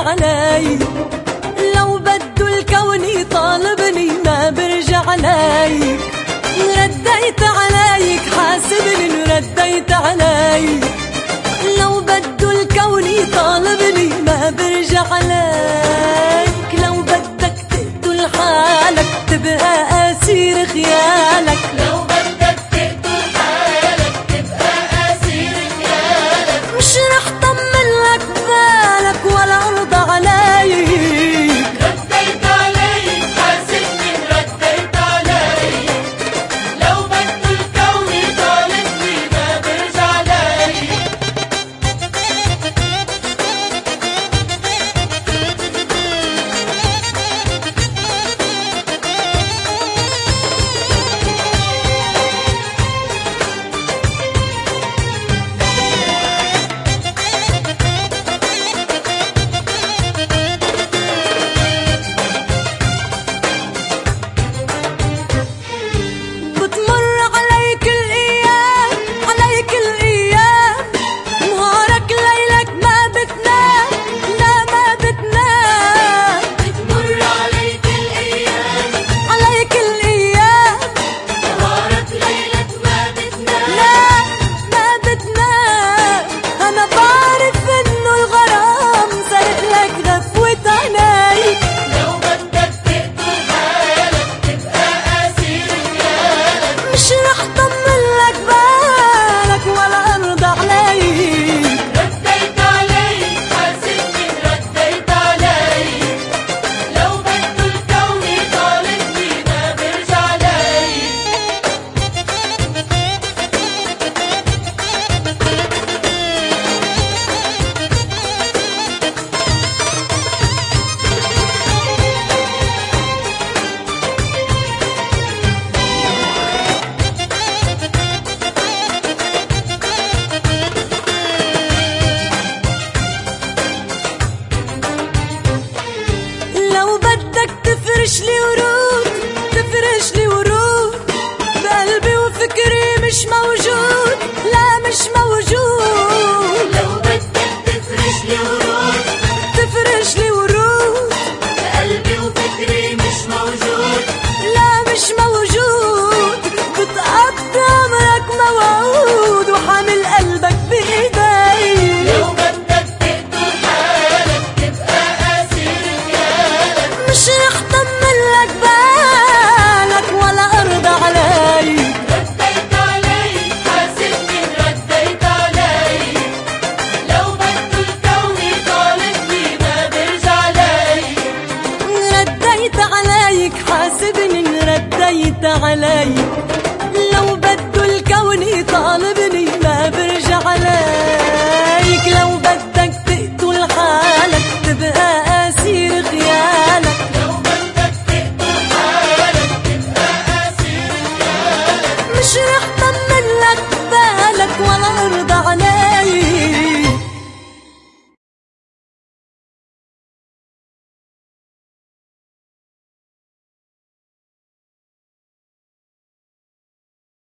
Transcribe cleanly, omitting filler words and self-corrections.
علي، لو بدو الكون يطالبني ما برجع عليك. رديت عليك حاسبني إن رديت عليك، لو بدو الكون يطالبني ما برجع عليك. لو بدك تقتل حالك تبقى أسير خيالك، لو بدك تقتل حالك تبقى أسير خيالك. مش رح طمن لك بالك ولا أرضى عليك. رديت عليك حاسبني إن رديت عليك، لو بدو الكون يطالبني ما برجع عليك. بتمر عليك الأيام، عليك الأيام، نهارك ليلك ما بتنام، لا ما بتنام. بتمر عليك الأيام، عليك الأيام، نهارك ليلك ما بتنام، لا ما بتنام. أنا بعرف إنه الغرام سرق لك غفوة عينيك، لو بدك تقتل حالك تبقى أسير خيالك. مش رح طمن لك بالك ولا أرضى عليك. رديت عليك حاسبني إن رديت عليك، لو بدو الكون يطالبني ما برجع عليك. لو بدك تفرش لي ورود، تفرش لي ورود، بقلبي وفكري مش موجود، لا مش موجود. لو بدك تفرش لي ورود، تفرش لي ورود، قلبي وفكري مش موجود، لا مش موجود. بتقضي عمرك موعود وحامل قلبك بإيدي، لو بدك تقتل حالك تبقى أسير خيالك. مش رح طمن لك بالك ولا أرضى عليك. رديت عليك حاسبني إن رديت عليك، لو بدو الكون يطالبني ما برجع عليك. رديت عليك حاسبني إن رديت عليك،